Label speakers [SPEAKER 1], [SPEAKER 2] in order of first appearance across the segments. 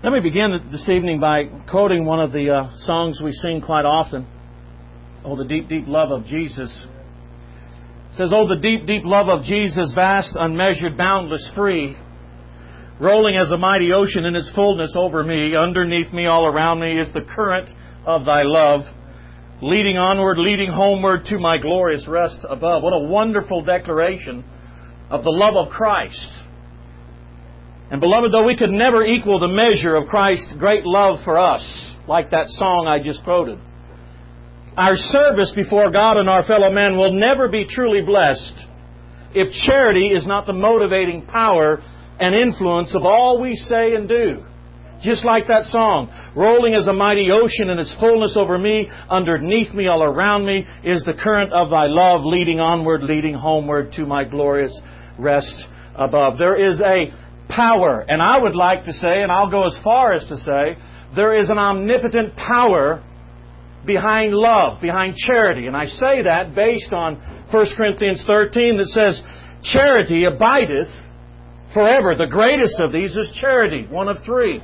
[SPEAKER 1] Let me begin this evening by quoting one of the songs we sing quite often. Oh, the deep, deep love of Jesus. It says, oh, the deep, deep love of Jesus, vast, unmeasured, boundless, free, rolling as a mighty ocean in its fullness over me. Underneath me, all around me, is the current of Thy love, leading onward, leading homeward to my glorious rest above. What a wonderful declaration of the love of Christ. And beloved, though we could never equal the measure of Christ's great love for us, like that song I just quoted, our service before God and our fellow men will never be truly blessed if charity is not the motivating power and influence of all we say and do. Just like that song, rolling as a mighty ocean in its fullness over me, underneath me, all around me, is the current of Thy love, leading onward, leading homeward to my glorious rest above. There is a power, and I would like to say, and I'll go as far as to say, there is an omnipotent power behind love, behind charity. And I say that based on 1 Corinthians 13 that says, charity abideth forever. The greatest of these is charity, one of three.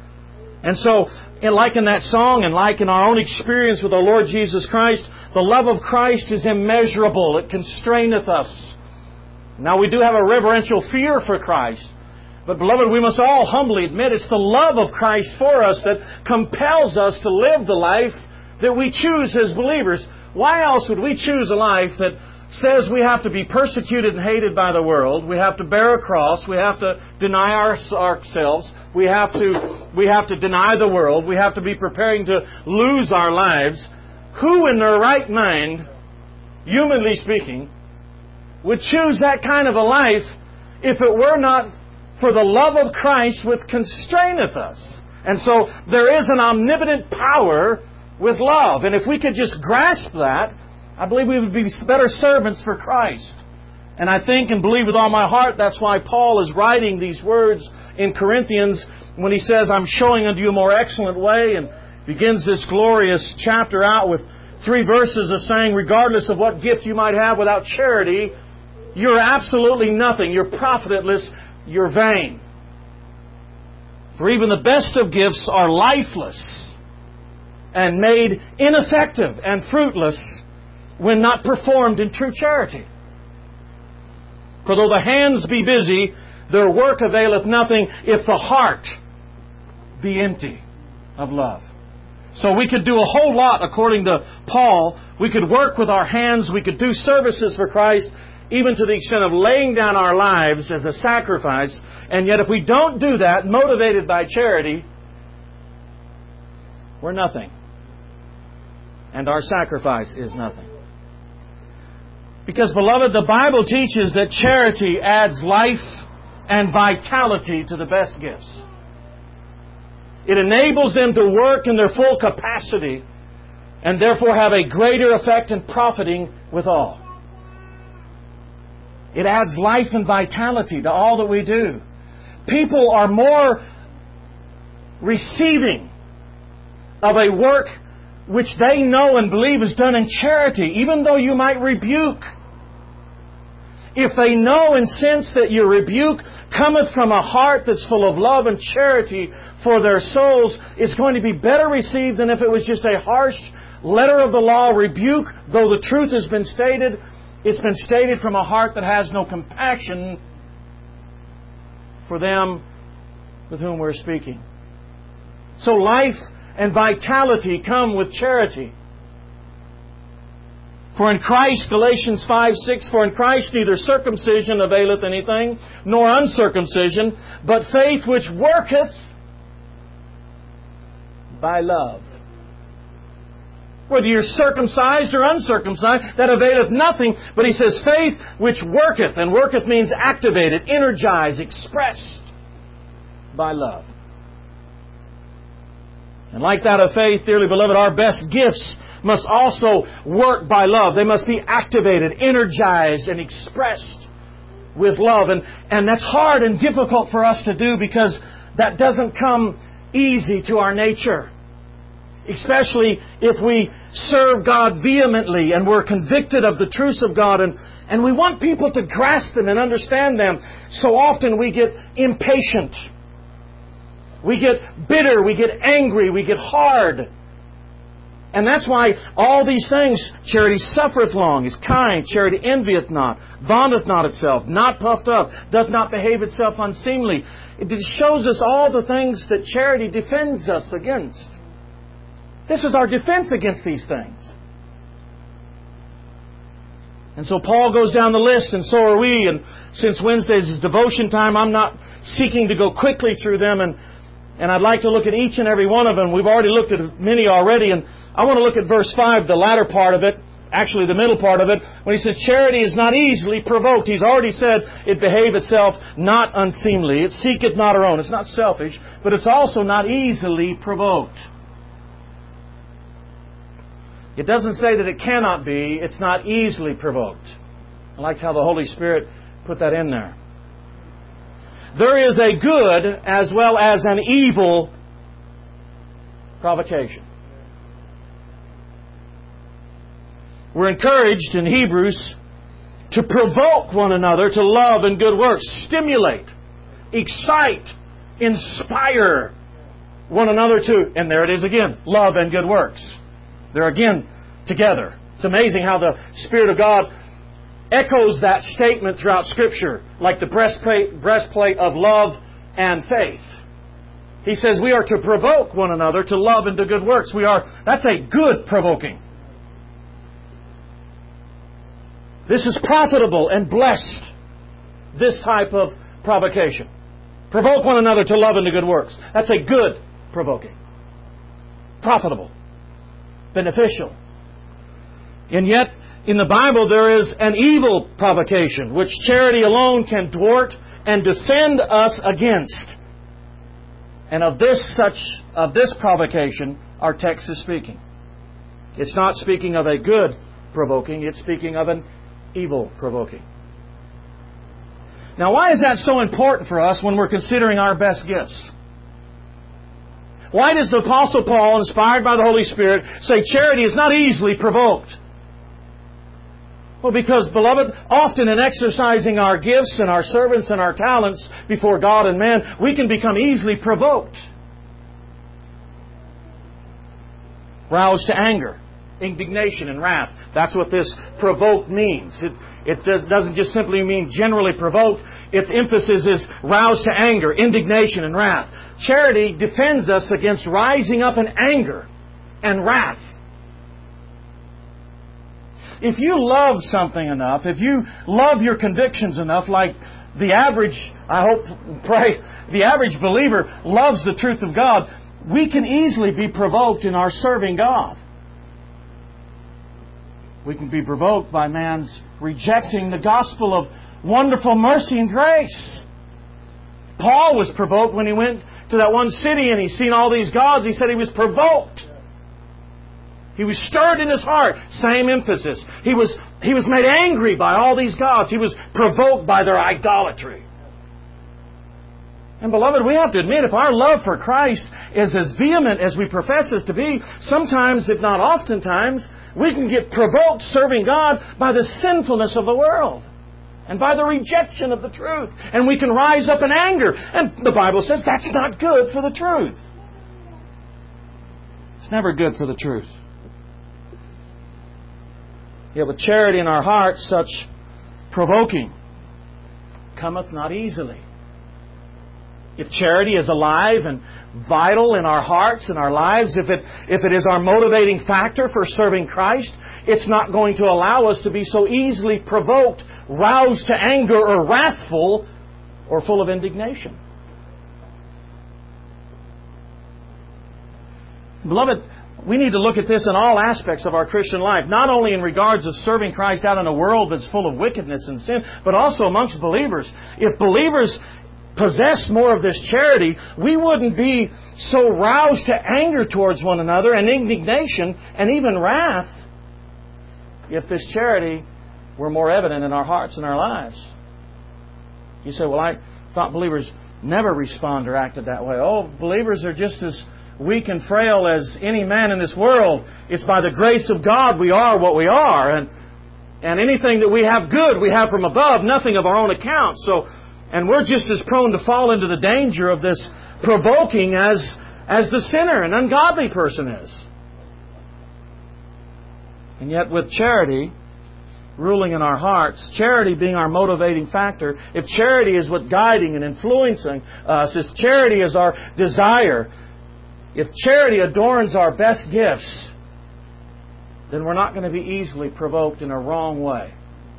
[SPEAKER 1] And so, like in that song and like in our own experience with our Lord Jesus Christ, the love of Christ is immeasurable. It constraineth us. Now, we do have a reverential fear for Christ. But, beloved, we must all humbly admit it's the love of Christ for us that compels us to live the life that we choose as believers. Why else would we choose a life that says we have to be persecuted and hated by the world, we have to bear a cross, we have to deny ourselves, we have to deny the world, we have to be preparing to lose our lives? Who in their right mind, humanly speaking, would choose that kind of a life if it were not for the love of Christ which constraineth us? And so there is an omnipotent power with love. And if we could just grasp that, I believe we would be better servants for Christ. And I think and believe with all my heart that's why Paul is writing these words in Corinthians when he says, I'm showing unto you a more excellent way, and begins this glorious chapter out with 3 verses of saying, regardless of what gift you might have, without charity, you're absolutely nothing. You're profitless. You're vain. For even the best of gifts are lifeless and made ineffective and fruitless when not performed in true charity. For though the hands be busy, their work availeth nothing if the heart be empty of love. So we could do a whole lot, according to Paul. We could work with our hands. We could do services for Christ, even to the extent of laying down our lives as a sacrifice. And yet if we don't do that, motivated by charity, we're nothing. And our sacrifice is nothing. Because, beloved, the Bible teaches that charity adds life and vitality to the best gifts. It enables them to work in their full capacity and therefore have a greater effect in profiting with all. It adds life and vitality to all that we do. People are more receiving of a work which they know and believe is done in charity, even though you might rebuke. If they know and sense that your rebuke cometh from a heart that's full of love and charity for their souls, it's going to be better received than if it was just a harsh letter of the law rebuke. Though the truth has been stated, it's been stated from a heart that has no compassion for them with whom we're speaking. So life and vitality come with charity. For in Christ, Galatians 5:6, for in Christ neither circumcision availeth anything, nor uncircumcision, but faith which worketh by love. Whether you're circumcised or uncircumcised, that availeth nothing. But he says faith which worketh, and worketh means activated, energized, expressed by love. And like that of faith, dearly beloved, our best gifts must also work by love. They must be activated, energized, and expressed with love. And that's hard and difficult for us to do because that doesn't come easy to our nature. Especially if we serve God vehemently and we're convicted of the truths of God and we want people to grasp them and understand them. So often we get impatient. We get bitter, we get angry, we get hard. And that's why all these things, charity suffereth long, is kind, charity envieth not, vaunteth not itself, not puffed up, doth not behave itself unseemly. It shows us all the things that charity defends us against. This is our defense against these things. And so Paul goes down the list, and so are we. And since Wednesdays is devotion time, I'm not seeking to go quickly through them. And I'd like to look at each and every one of them. We've already looked at many already. And I want to look at verse 5, the latter part of it, actually the middle part of it, when he says, charity is not easily provoked. He's already said it behave itself not unseemly. It seeketh not her own. It's not selfish, but it's also not easily provoked. It doesn't say that it cannot be. It's not easily provoked. I liked how the Holy Spirit put that in there. There is a good as well as an evil provocation. We're encouraged in Hebrews to provoke one another to love and good works. Stimulate, excite, inspire one another to, and there it is again, love and good works. They're again together. It's amazing how the Spirit of God echoes that statement throughout Scripture, like the breastplate of love and faith. He says we are to provoke one another to love and to good works. That's a good provoking. This is profitable and blessed, this type of provocation. Provoke one another to love and to good works. That's a good provoking. Profitable. Beneficial. And yet, in the Bible, there is an evil provocation, which charity alone can thwart and defend us against. And of this provocation, our text is speaking. It's not speaking of a good provoking, it's speaking of an evil provoking. Now, why is that so important for us when we're considering our best gifts? Why does the Apostle Paul, inspired by the Holy Spirit, say charity is not easily provoked? Well, because, beloved, often in exercising our gifts and our servants and our talents before God and man, we can become easily provoked. Roused to anger, indignation, and wrath. That's what this provoke means. It doesn't just simply mean generally provoked. Its emphasis is roused to anger, indignation, and wrath. Charity defends us against rising up in anger and wrath. If you love something enough, if you love your convictions enough, like the average, the average believer loves the truth of God, we can easily be provoked in our serving God. We can be provoked by man's rejecting the gospel of wonderful mercy and grace. Paul was provoked when he went to that one city and he seen all these gods. He said he was provoked. He was stirred in his heart. Same emphasis. He was made angry by all these gods. He was provoked by their idolatry. And beloved, we have to admit, if our love for Christ is as vehement as we profess it to be, sometimes, if not oftentimes, we can get provoked serving God by the sinfulness of the world and by the rejection of the truth. And we can rise up in anger. And the Bible says that's not good for the truth. It's never good for the truth. Yet with charity in our hearts, such provoking cometh not easily. If charity is alive and vital in our hearts and our lives, if it is our motivating factor for serving Christ, it's not going to allow us to be so easily provoked, roused to anger, or wrathful, or full of indignation. Beloved, we need to look at this in all aspects of our Christian life, not only in regards of serving Christ out in a world that's full of wickedness and sin, but also amongst believers. If believers possessed more of this charity, we wouldn't be so roused to anger towards one another and indignation and even wrath if this charity were more evident in our hearts and our lives. You say, well, I thought believers never respond or acted that way. Oh, believers are just as weak and frail as any man in this world. It's by the grace of God we are what we are. And anything that we have good, we have from above, nothing of our own account. So And we're just as prone to fall into the danger of this provoking as the sinner and ungodly person is. And yet with charity ruling in our hearts, charity being our motivating factor, if charity is what guiding and influencing us, if charity is our desire, if charity adorns our best gifts, then we're not going to be easily provoked in a wrong way.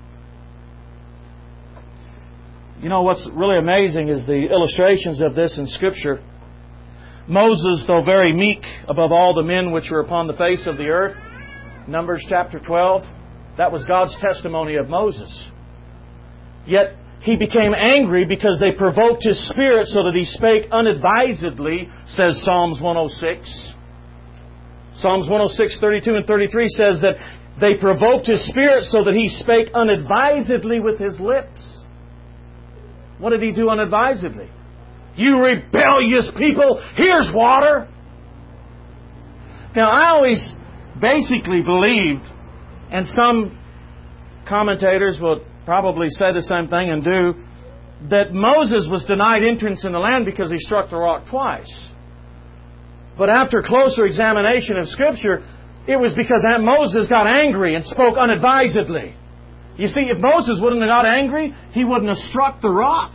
[SPEAKER 1] You know, what's really amazing is the illustrations of this in Scripture. Moses, though very meek above all the men which were upon the face of the earth, Numbers chapter 12, that was God's testimony of Moses. Yet he became angry because they provoked his spirit so that he spake unadvisedly, says Psalms 106. Psalms 106, 32 and 33 says that they provoked his spirit so that he spake unadvisedly with his lips. What did he do unadvisedly? You rebellious people, here's water. Now, I always basically believed, and some commentators will probably say the same thing and do, that Moses was denied entrance in the land because he struck the rock twice. But after closer examination of Scripture, it was because Moses got angry and spoke unadvisedly. You see, if Moses wouldn't have got angry, he wouldn't have struck the rock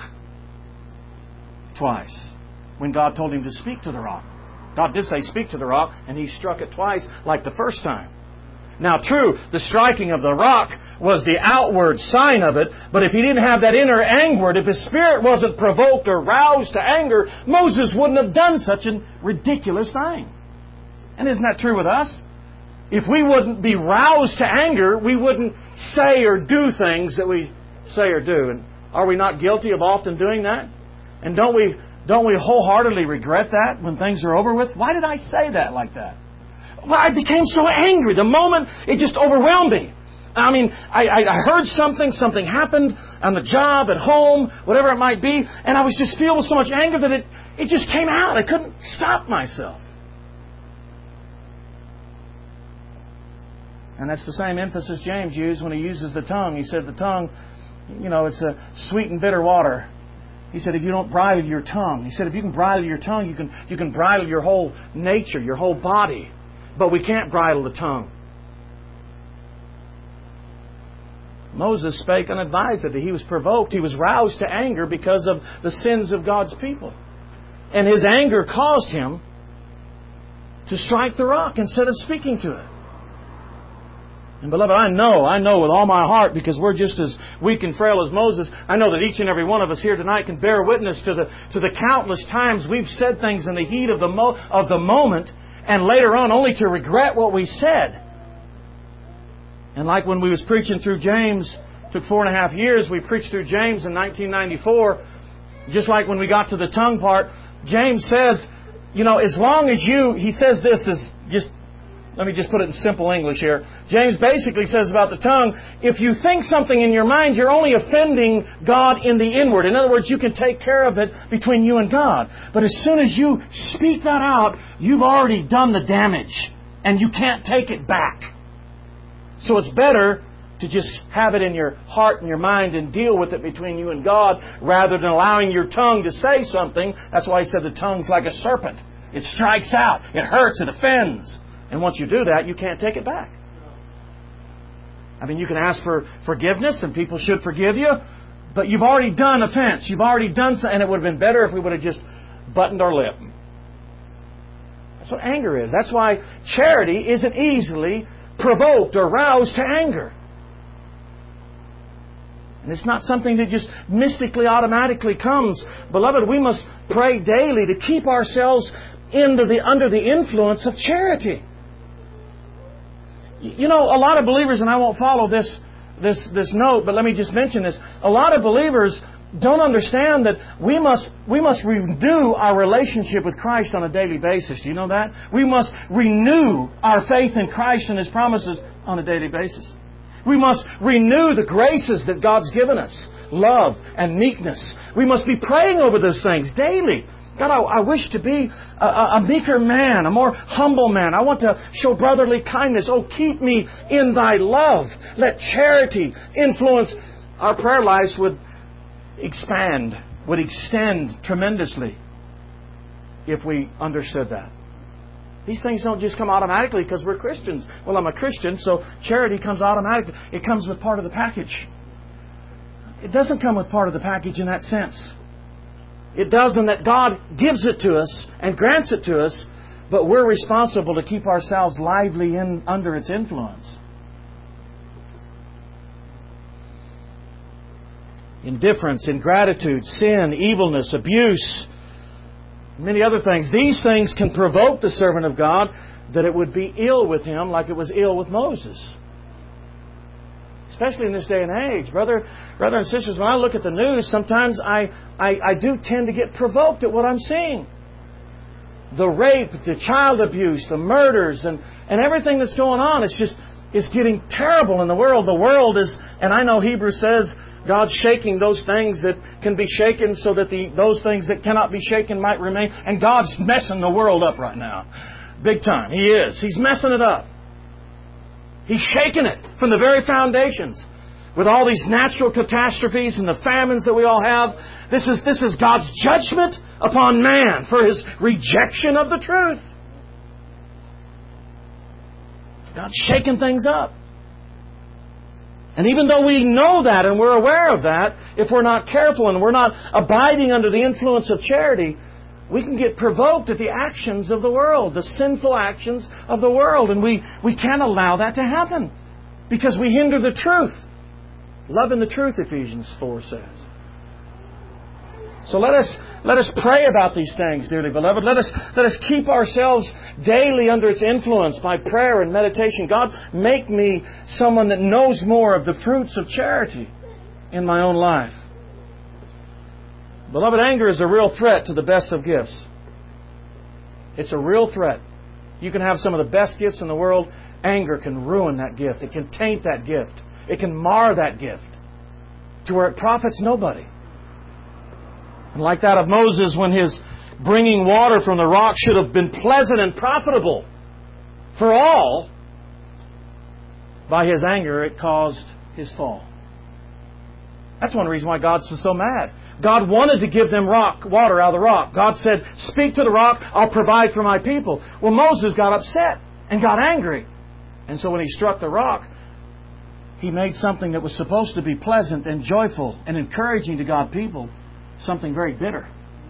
[SPEAKER 1] twice when God told him to speak to the rock. God did say speak to the rock, and he struck it twice like the first time. Now, true, the striking of the rock was the outward sign of it, but if he didn't have that inner anger, if his spirit wasn't provoked or roused to anger, Moses wouldn't have done such a ridiculous thing. And isn't that true with us? If we wouldn't be roused to anger, we wouldn't say or do things that we say or do. And are we not guilty of often doing that? And don't we wholeheartedly regret that when things are over with? Why did I say that like that? Well, I became so angry. The moment, it just overwhelmed me. I mean, I heard something happened on the job, at home, whatever it might be, and I was just filled with so much anger that it just came out. I couldn't stop myself. And that's the same emphasis James used when he uses the tongue. He said the tongue, it's a sweet and bitter water. He said, if you don't bridle your tongue, he said, if you can bridle your tongue, you can bridle your whole nature, your whole body. But we can't bridle the tongue. Moses spake unadvisedly. He was provoked. He was roused to anger because of the sins of God's people. And his anger caused him to strike the rock instead of speaking to it. And beloved, I know with all my heart, because we're just as weak and frail as Moses, I know that each and every one of us here tonight can bear witness to the countless times we've said things in the heat of the moment, and later on only to regret what we said. And like when we was preaching through James, took 4.5 years, we preached through James in 1994. Just like when we got to the tongue part, James says, as long as he says this is just, let me just put it in simple English here. James basically says about the tongue, if you think something in your mind, you're only offending God in the inward. In other words, you can take care of it between you and God. But as soon as you speak that out, you've already done the damage. And you can't take it back. So it's better to just have it in your heart and your mind and deal with it between you and God rather than allowing your tongue to say something. That's why he said the tongue's like a serpent. It strikes out. It hurts. It offends. And once you do that, you can't take it back. I mean, you can ask for forgiveness and people should forgive you, but you've already done offense. You've already done something, and it would have been better if we would have just buttoned our lip. That's what anger is. That's why charity isn't easily provoked or roused to anger. And it's not something that just mystically, automatically comes. Beloved, we must pray daily to keep ourselves under the influence of charity. A lot of believers, and I won't follow this note, but let me just mention this. A lot of believers don't understand that we must renew our relationship with Christ on a daily basis. Do you know that? We must renew our faith in Christ and His promises on a daily basis. We must renew the graces that God's given us. Love and meekness. We must be praying over those things daily. God, I wish to be a meeker man, a more humble man. I want to show brotherly kindness. Oh, keep me in Thy love. Let charity influence our prayer lives with expand, would extend tremendously if we understood that. These things don't just come automatically because we're Christians. Well, I'm a Christian, so charity comes automatically. It comes with part of the package. It doesn't come with part of the package in that sense. It does in that God gives it to us and grants it to us, but we're responsible to keep ourselves lively under its influence. Indifference, ingratitude, sin, evilness, abuse, many other things. These things can provoke the servant of God that it would be ill with him like it was ill with Moses. Especially in this day and age. Brother and sisters, when I look at the news, sometimes I do tend to get provoked at what I'm seeing. The rape, the child abuse, the murders, and everything that's going on. It's getting terrible in the world. The world is, and I know Hebrews says, God's shaking those things that can be shaken so that those things that cannot be shaken might remain. And God's messing the world up right now. Big time. He is. He's messing it up. He's shaking it from the very foundations. With all these natural catastrophes and the famines that we all have, this is God's judgment upon man for his rejection of the truth. God's shaking things up. And even though we know that and we're aware of that, if we're not careful and we're not abiding under the influence of charity, we can get provoked at the actions of the world, the sinful actions of the world. And we can't allow that to happen because we hinder the truth. Loving the truth, Ephesians 4 says. So let us pray about these things, dearly beloved. Let us keep ourselves daily under its influence by prayer and meditation. God, make me someone that knows more of the fruits of charity in my own life. Beloved, anger is a real threat to the best of gifts. It's a real threat. You can have some of the best gifts in the world. Anger can ruin that gift. It can taint that gift. It can mar that gift to where it profits nobody. And like that of Moses when his bringing water from the rock should have been pleasant and profitable for all, by his anger it caused his fall. That's one reason why God was so mad. God wanted to give them water out of the rock. God said, speak to the rock, I'll provide for my people. Well, Moses got upset and got angry. And so when he struck the rock, he made something that was supposed to be pleasant and joyful and encouraging to God's people something very bitter.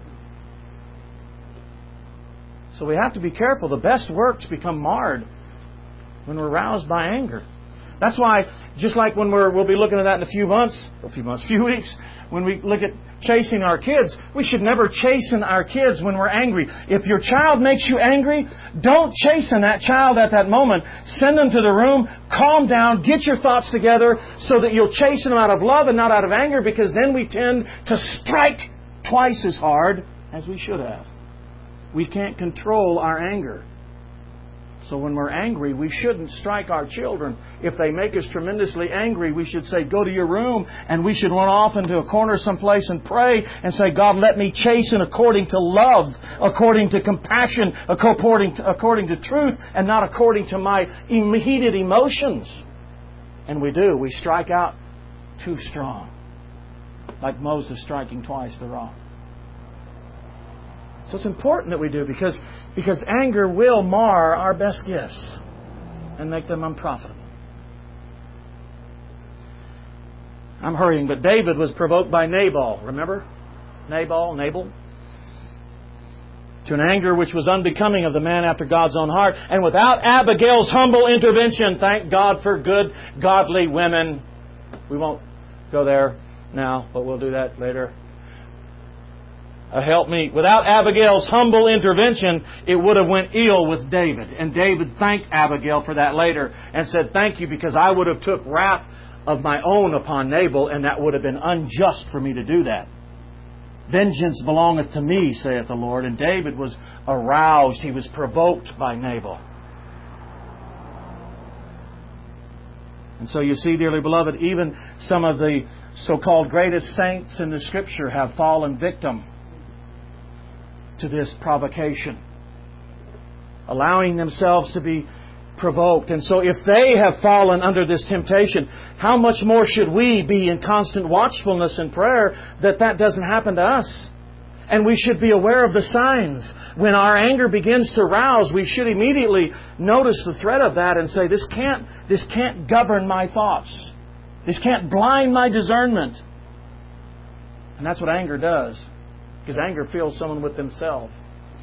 [SPEAKER 1] So we have to be careful. The best works become marred when we're roused by anger. That's why, just like when we'll be looking at that in a few weeks, when we look at chasing our kids, we should never chasten our kids when we're angry. If your child makes you angry, don't chasten that child at that moment. Send them to the room, calm down, get your thoughts together so that you'll chasten them out of love and not out of anger, because then we tend to strike twice as hard as we should have. We can't control our anger. So when we're angry, we shouldn't strike our children. If they make us tremendously angry, we should say, go to your room, and we should run off into a corner someplace and pray and say, God, let me chasten according to love, according to compassion, according to truth, and not according to my heated emotions. And we do. We strike out too strong, like Moses striking twice the rock. So it's important that we do, because anger will mar our best gifts and make them unprofitable. I'm hurrying, but David was provoked by Nabal. Remember? Nabal. To an anger which was unbecoming of the man after God's own heart. And without Abigail's humble intervention, thank God for good, godly women. We won't go there now, but we'll do that later. Help me. Without Abigail's humble intervention, it would have went ill with David. And David thanked Abigail for that later and said, thank you, because I would have took wrath of my own upon Nabal, and that would have been unjust for me to do that. Vengeance belongeth to me, saith the Lord. And David was aroused. He was provoked by Nabal. And so you see, dearly beloved, even some of the so-called greatest saints in the Scripture have fallen victim to this provocation, allowing themselves to be provoked. And so if they have fallen under this temptation, how much more should we be in constant watchfulness and prayer that that doesn't happen to us? And we should be aware of the signs. When our anger begins to rouse, we should immediately notice the threat of that and say, this can't govern my thoughts. This can't blind my discernment. And that's what anger does. Because anger fills someone with themselves.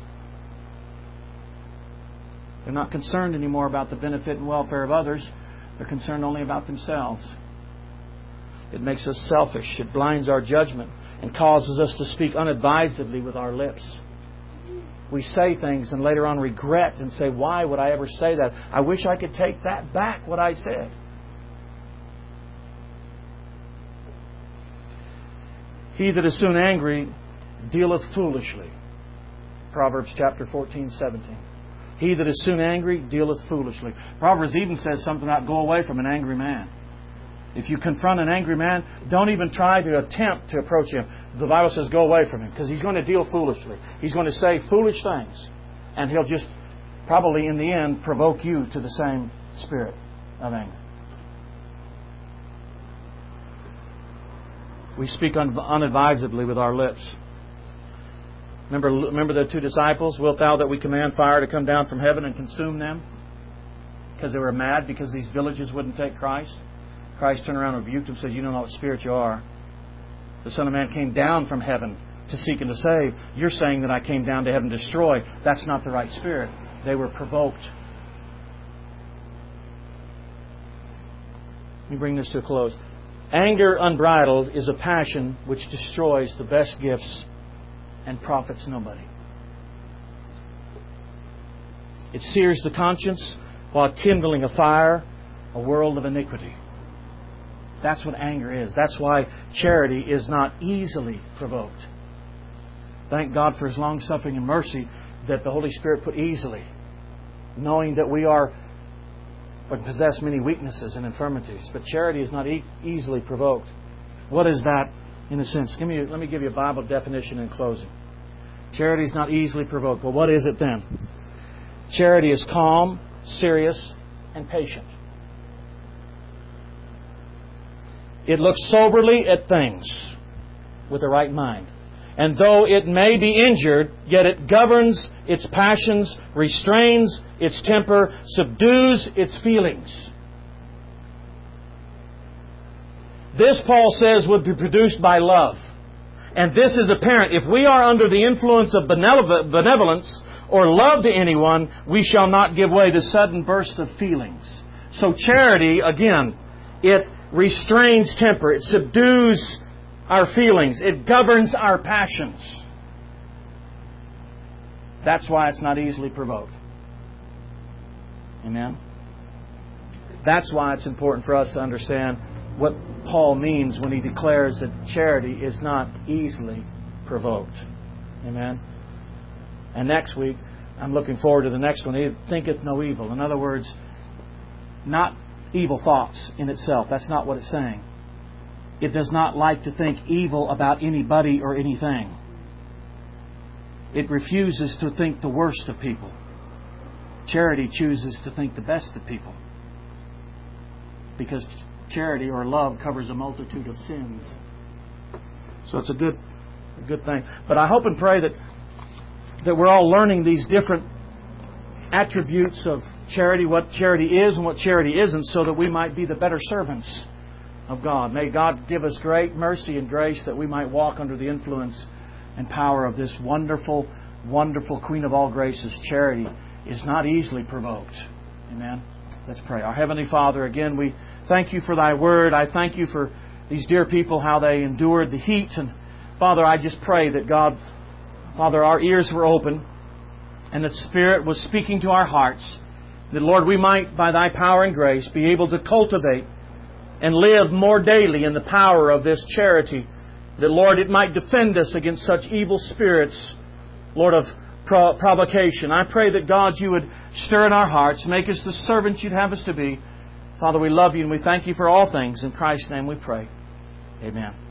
[SPEAKER 1] They're not concerned anymore about the benefit and welfare of others. They're concerned only about themselves. It makes us selfish. It blinds our judgment and causes us to speak unadvisedly with our lips. We say things and later on regret and say, why would I ever say that? I wish I could take that back, what I said. He that is soon angry dealeth foolishly. Proverbs chapter 14:17. He that is soon angry dealeth foolishly. Proverbs even says something about go away from an angry man. If you confront an angry man, don't even try to attempt to approach him. The Bible says go away from him because he's going to deal foolishly. He's going to say foolish things. And he'll just probably in the end provoke you to the same spirit of anger. We speak unadvisedly with our lips. Remember the two disciples? Wilt thou that we command fire to come down from heaven and consume them? Because they were mad because these villages wouldn't take Christ. Christ turned around and rebuked them and said, you don't know what spirit you are. The Son of Man came down from heaven to seek and to save. You're saying that I came down to heaven to destroy. That's not the right spirit. They were provoked. Let me bring this to a close. Anger unbridled is a passion which destroys the best gifts and profits nobody. It sears the conscience while kindling a fire, a world of iniquity. That's what anger is. That's why charity is not easily provoked. Thank God for His long-suffering and mercy that the Holy Spirit put easily, knowing that we possess many weaknesses and infirmities. But charity is not easily provoked. What is that in a sense? Let me give you a Bible definition in closing. Charity is not easily provoked. Well, what is it then? Charity is calm, serious, and patient. It looks soberly at things with the right mind. And though it may be injured, yet it governs its passions, restrains its temper, subdues its feelings. This, Paul says, would be produced by love. And this is apparent. If we are under the influence of benevolence or love to anyone, we shall not give way to sudden bursts of feelings. So charity, again, it restrains temper. It subdues our feelings. It governs our passions. That's why it's not easily provoked. Amen? That's why it's important for us to understand what Paul means when he declares that charity is not easily provoked. Amen? And next week, I'm looking forward to the next one. It thinketh no evil. In other words, not evil thoughts in itself. That's not what it's saying. It does not like to think evil about anybody or anything. It refuses to think the worst of people. Charity chooses to think the best of people. Because charity or love covers a multitude of sins. So it's a good thing. But I hope and pray that we're all learning these different attributes of charity, what charity is and what charity isn't, so that we might be the better servants of God. May God give us great mercy and grace that we might walk under the influence and power of this wonderful, wonderful Queen of all graces. Charity is not easily provoked. Amen. Let's pray. Our Heavenly Father, again, we thank You for Thy Word. I thank You for these dear people, how they endured the heat. And Father, I just pray that God, Father, our ears were open and that Spirit was speaking to our hearts. That, Lord, we might, by Thy power and grace, be able to cultivate and live more daily in the power of this charity. That, Lord, it might defend us against such evil spirits, Lord, of provocation. I pray that, God, You would stir in our hearts, make us the servants You'd have us to be. Father, we love You and we thank You for all things. In Christ's name we pray. Amen.